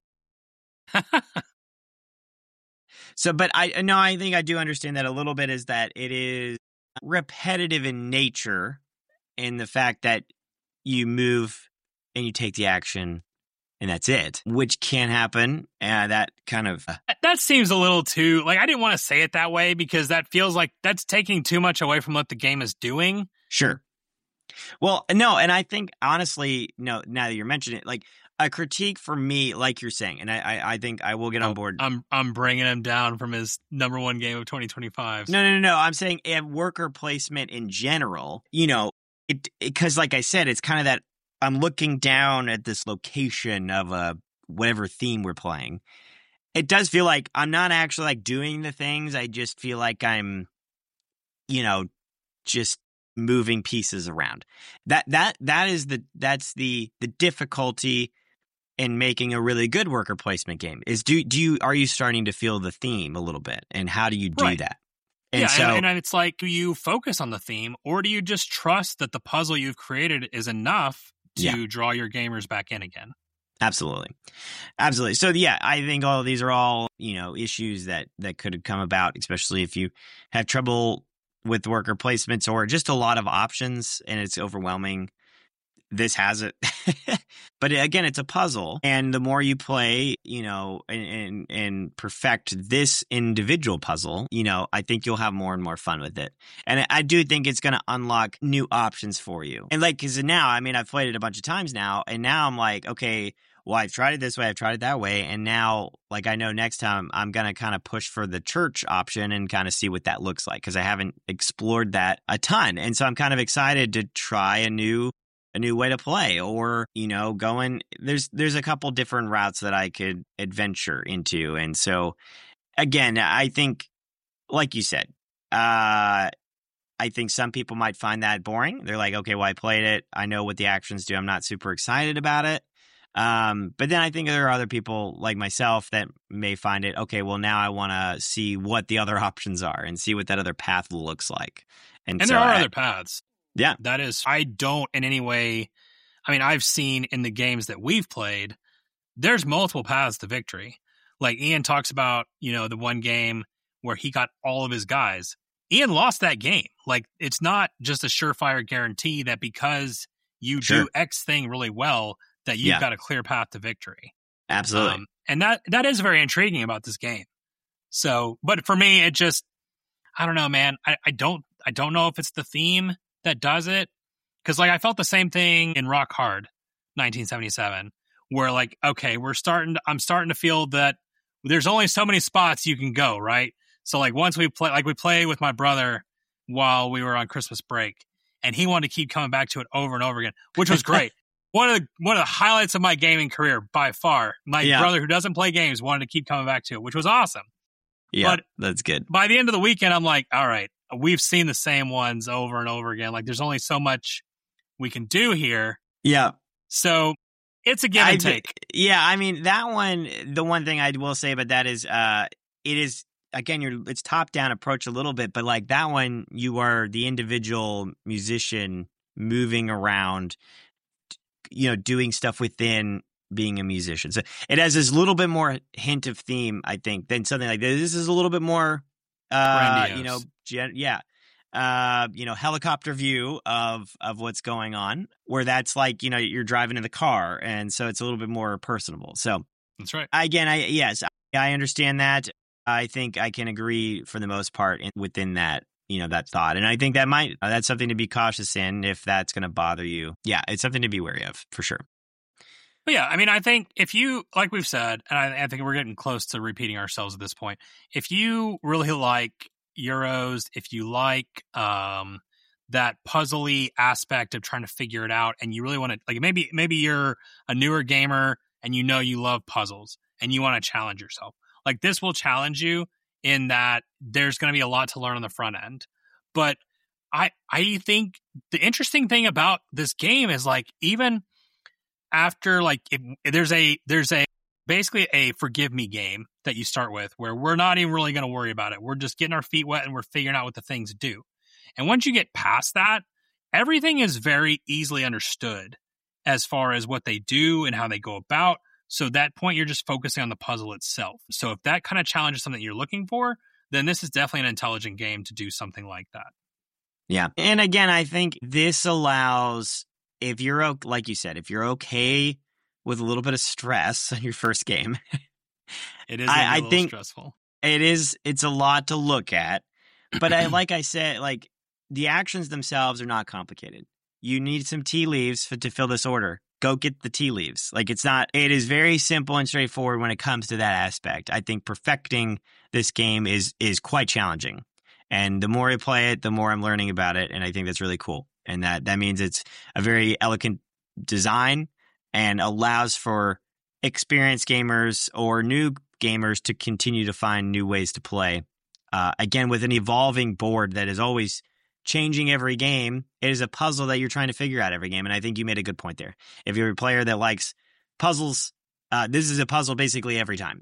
So, but I no, I think I do understand that a little bit, is that it is repetitive in nature, in the fact that you move and you take the action, and that's it, which can happen. And that kind of uh, that seems a little too, like, I didn't want to say it that way, because that feels like that's taking too much away from what the game is doing. Sure. Well, no, and I think, honestly, no, now that you're mentioning it, like, a critique for me, like you're saying, and I, I, I think I will get on board. I'm, I'm bringing him down from his number one game of twenty twenty-five. No, no, no, no. I'm saying at worker placement in general, you know, it because, like I said, it's kind of that I'm looking down at this location of a whatever theme we're playing. It does feel like I'm not actually like doing the things. I just feel like I'm, you know, just moving pieces around. That that that is the that's the the difficulty in making a really good worker placement game. Is do do you are you starting to feel the theme a little bit, and how do you do right. that? And yeah, so, and, and it's like, do you focus on the theme, or do you just trust that the puzzle you've created is enough to yeah. draw your gamers back in again? Absolutely. Absolutely. So, yeah, I think all of these are all, you know, issues that, that could come about, especially if you have trouble with worker placements or just a lot of options and it's overwhelming. This has it. But again, it's a puzzle. And the more you play, you know, and, and, and perfect this individual puzzle, you know, I think you'll have more and more fun with it. And I do think it's going to unlock new options for you. And like, because now, I mean, I've played it a bunch of times now, and now I'm like, okay, well, I've tried it this way, I've tried it that way. And now, like, I know next time I'm going to kind of push for the church option and kind of see what that looks like, because I haven't explored that a ton. And so I'm kind of excited to try a new a new way to play, or, you know, going, there's, there's a couple different routes that I could adventure into. And so again, I think, like you said, uh, I think some people might find that boring. They're like, okay, well, I played it, I know what the actions do, I'm not super excited about it. Um, but then I think there are other people like myself that may find it, okay, well, now I want to see what the other options are and see what that other path looks like. And, and so there are I, other paths. Yeah. That is, I don't in any way, I mean, I've seen in the games that we've played, there's multiple paths to victory. Like Ian talks about, you know, the one game where he got all of his guys. Ian lost that game. Like, it's not just a surefire guarantee that because you sure. do X thing really well, that you've Yeah. got a clear path to victory. Absolutely. Um, and that that is very intriguing about this game. So, but for me, it just, I don't know, man. I, I don't I don't know if it's the theme that does it. Because, like, I felt the same thing in Rock Hard, nineteen seventy-seven, where, like, okay, we're starting to, I'm starting to feel that there's only so many spots you can go, right? So, like, once we play, like, we play with my brother while we were on Christmas break, and he wanted to keep coming back to it over and over again, which was great. One of the one of the highlights of my gaming career by far. My Yeah. brother, who doesn't play games, wanted to keep coming back to it, which was awesome. Yeah, But that's good. by the end of the weekend, I'm like, all right, we've seen the same ones over and over again. Like, there's only so much we can do here. Yeah. So it's a give and I, take. Yeah, I mean, that one, the one thing I will say about that is uh, it is, again, you're, it's top-down approach a little bit, but like that one, you are the individual musician moving around, you know, doing stuff within being a musician. So it has this little bit more hint of theme, I think, than something like this. This is a little bit more, uh, Grandiose. you know, gen- yeah. Uh, you know, helicopter view of of what's going on, where that's like, you know, you're driving in the car, and so it's a little bit more personable. So That's right. again, I yes, I understand that. I think I can agree for the most part in, within that, you know, that thought, and I think that might uh, that's something to be cautious in if that's going to bother you. Yeah, it's something to be wary of for sure. But yeah, I mean, I think if you, like we've said, and I, I think we're getting close to repeating ourselves at this point, if you really like Euros, if you like um, that puzzly aspect of trying to figure it out, and you really want to, like, maybe maybe you're a newer gamer and you know you love puzzles and you want to challenge yourself. Like, this will challenge you in that there's going to be a lot to learn on the front end. But I I think the interesting thing about this game is, like, even after, like, if, there's a there's a basically a forgive me game that you start with, where we're not even really going to worry about it. We're just getting our feet wet and we're figuring out what the things do. And once you get past that, everything is very easily understood as far as what they do and how they go about. So at that point, you're just focusing on the puzzle itself. So if that kind of challenge is something you're looking for, then this is definitely an intelligent game to do something like that. Yeah. And again, I think this allows, if you're, o- like you said, if you're okay with a little bit of stress on your first game, It is I- gonna be I a little think- stressful. it is, it's a lot to look at. But I, like I said, like the actions themselves are not complicated. You need some tea leaves for, to fill this order. Go get the tea leaves. Like, it's not, it is very simple and straightforward when it comes to that aspect. I think perfecting this game is, is quite challenging. And the more I play it, the more I'm learning about it. And I think that's really cool. And that, that means it's a very elegant design and allows for experienced gamers or new gamers to continue to find new ways to play. Uh, again, with an evolving board that is always changing every game, it is a puzzle that you're trying to figure out every game. And I think you made a good point there. If you're a player that likes puzzles, uh, this is a puzzle basically every time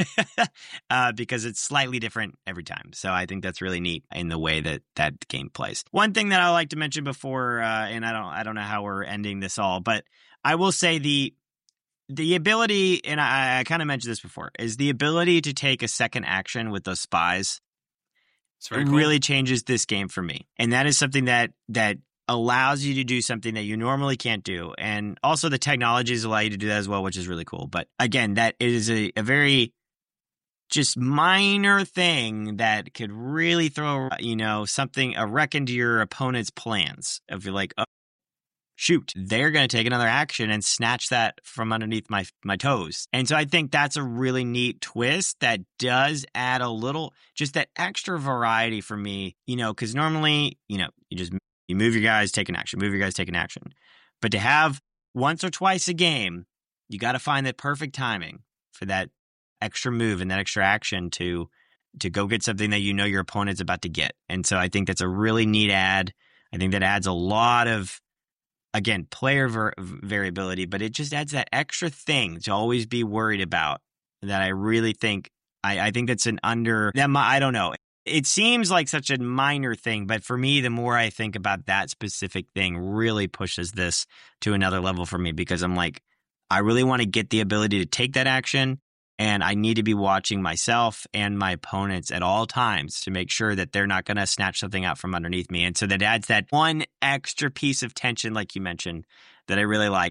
uh, because it's slightly different every time. So I think that's really neat in the way that that game plays. One thing that I like to mention before, uh, and I don't, I don't know how we're ending this all, but I will say the the ability, and I, I kind of mentioned this before, is the ability to take a second action with those spies. It's very It cool. really changes this game for me. And that is something that that allows you to do something that you normally can't do. And also the technologies allow you to do that as well, which is really cool. But again, that is a, a very just minor thing that could really throw, you know, something, a wreck into your opponent's plans. If you're like, oh, shoot, they're going to take another action and snatch that from underneath my my toes. And so I think that's a really neat twist that does add a little, just that extra variety for me, you know, because normally, you know, you just, you move your guys, take an action, move your guys, take an action. But to have once or twice a game, you got to find that perfect timing for that extra move and that extra action to to go get something that you know your opponent's about to get. And so I think that's a really neat add. I think that adds a lot of, again, player ver- variability, but it just adds that extra thing to always be worried about that I really think, I, I think that's an under, that mi- I don't know. It seems like such a minor thing, but for me, the more I think about that specific thing really pushes this to another level for me because I'm like, I really want to get the ability to take that action. And I need to be watching myself and my opponents at all times to make sure that they're not going to snatch something out from underneath me. And so that adds that one extra piece of tension, like you mentioned, that I really like.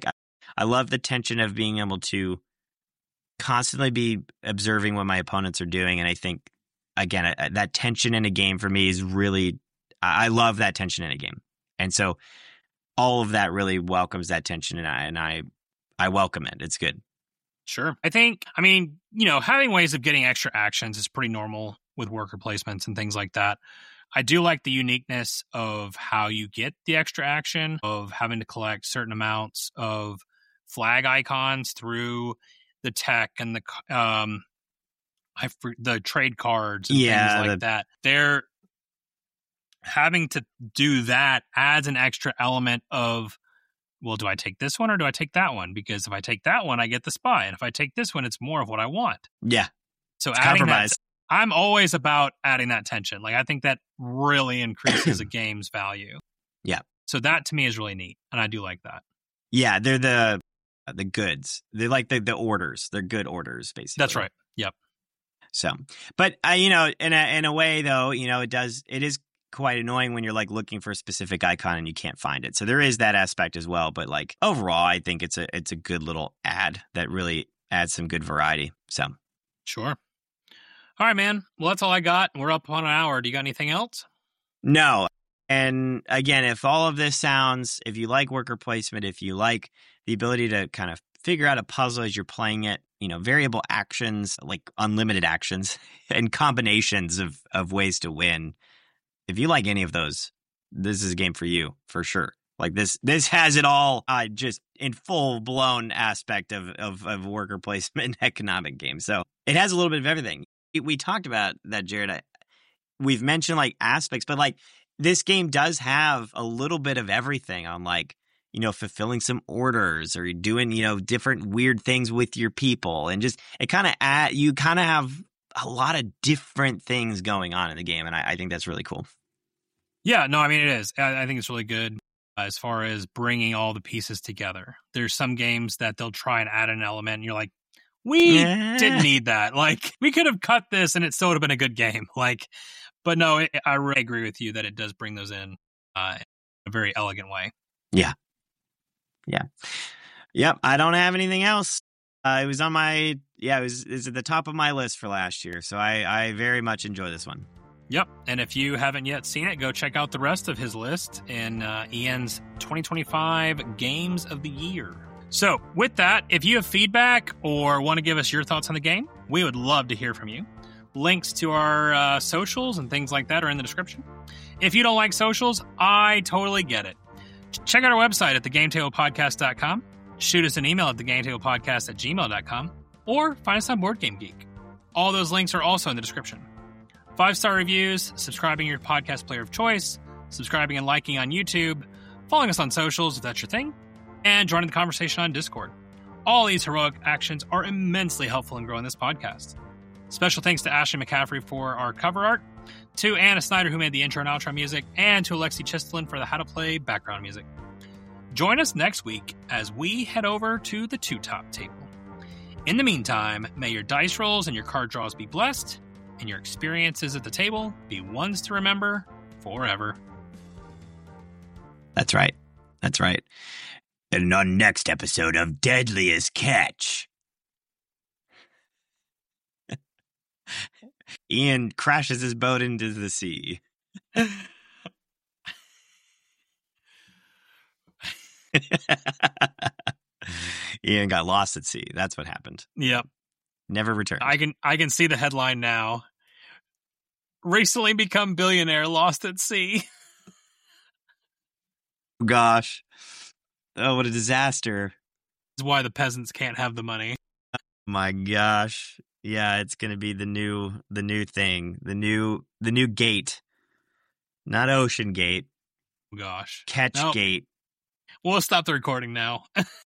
I love the tension of being able to constantly be observing what my opponents are doing. And I think, again, uh, that tension in a game for me is really, I love that tension in a game. And so all of that really welcomes that tension, and I, and I, I welcome it. It's good. Sure. I think, I mean, you know, having ways of getting extra actions is pretty normal with worker placements and things like that. I do like the uniqueness of how you get the extra action, of having to collect certain amounts of flag icons through the tech and the um, I the trade cards and yeah, things like the- that. They're having to do that adds an extra element of, well, do I take this one or do I take that one? Because if I take that one, I get the spy, and if I take this one, it's more of what I want. Yeah. So It's adding compromise. that, I'm always about adding that tension. Like, I think that really increases a game's value. Yeah. So that to me is really neat, and I do like that. Yeah, they're the the goods. They're like the, the orders. They're good orders, basically. That's right. Yep. So, but uh, you know, in a in a way though, you know, it does it is quite annoying when you're like looking for a specific icon and you can't find it. So there is that aspect as well. But like overall, I think it's a it's a good little ad that really adds some good variety. So Sure. All right, man. Well, that's all I got. We're up on an hour. Do you got anything else? no. And again, if all of this sounds, if you like worker placement, if you like the ability to kind of figure out a puzzle as you're playing it, you know, variable actions, like unlimited actions and combinations of, of ways to win. If you like any of those, this is a game for you for sure. Like this, this has it all, uh, just in full blown aspect of, of, of worker placement and economic game. So it has a little bit of everything. We talked about that, Jared. I, we've mentioned like aspects, but like this game does have a little bit of everything on like, you know, fulfilling some orders or doing, you know, different weird things with your people, and just it kind of add, you kind of have a lot of different things going on in the game. And I, I think that's really cool. Yeah, no, I mean, it is. I, I think it's really good as far as bringing all the pieces together. There's some games that they'll try and add an element and you're like, we Yeah. didn't need that. Like, we could have cut this and it still would have been a good game. Like, but no, it, I really agree with you that it does bring those in uh, in a very elegant way. Yeah. Yeah. Yep. I don't have anything else. Uh, it was on my, yeah, it was, it was at the top of my list for last year. So I, I very much enjoy this one. Yep. And if you haven't yet seen it, go check out the rest of his list in uh, Ian's twenty twenty-five Games of the Year. So with that, if you have feedback or want to give us your thoughts on the game, we would love to hear from you. Links to our uh, socials and things like that are in the description. If you don't like socials, I totally get it. Check out our website at the game table podcast dot com. Shoot us an email at the game table podcast at gmail dot com, or find us on Board Game Geek. All those links are also in the description. Five-star reviews, subscribing your podcast player of choice, subscribing and liking on YouTube, following us on socials if that's your thing, and joining the conversation on Discord. All these heroic actions are immensely helpful in growing this podcast. Special thanks to Ashley McCaffrey for our cover art, to Anna Snyder who made the intro and outro music, and to Alexi Chistelin for the How to Play background music. Join us next week as we head over to the two-top table. In the meantime, may your dice rolls and your card draws be blessed, and your experiences at the table be ones to remember forever. That's right. That's right. And on next episode of Deadliest Catch, Ian crashes his boat into the sea. Ian got lost at sea. That's what happened. Yep. Never returned. I can I can see the headline now. Recently become billionaire lost at sea. Gosh. Oh, what a disaster. That's why the peasants can't have the money. My gosh. Yeah, it's going to be the new the new thing. The new the new gate. Not Ocean Gate. Gosh. Catch Nope. Gate. We'll stop the recording now.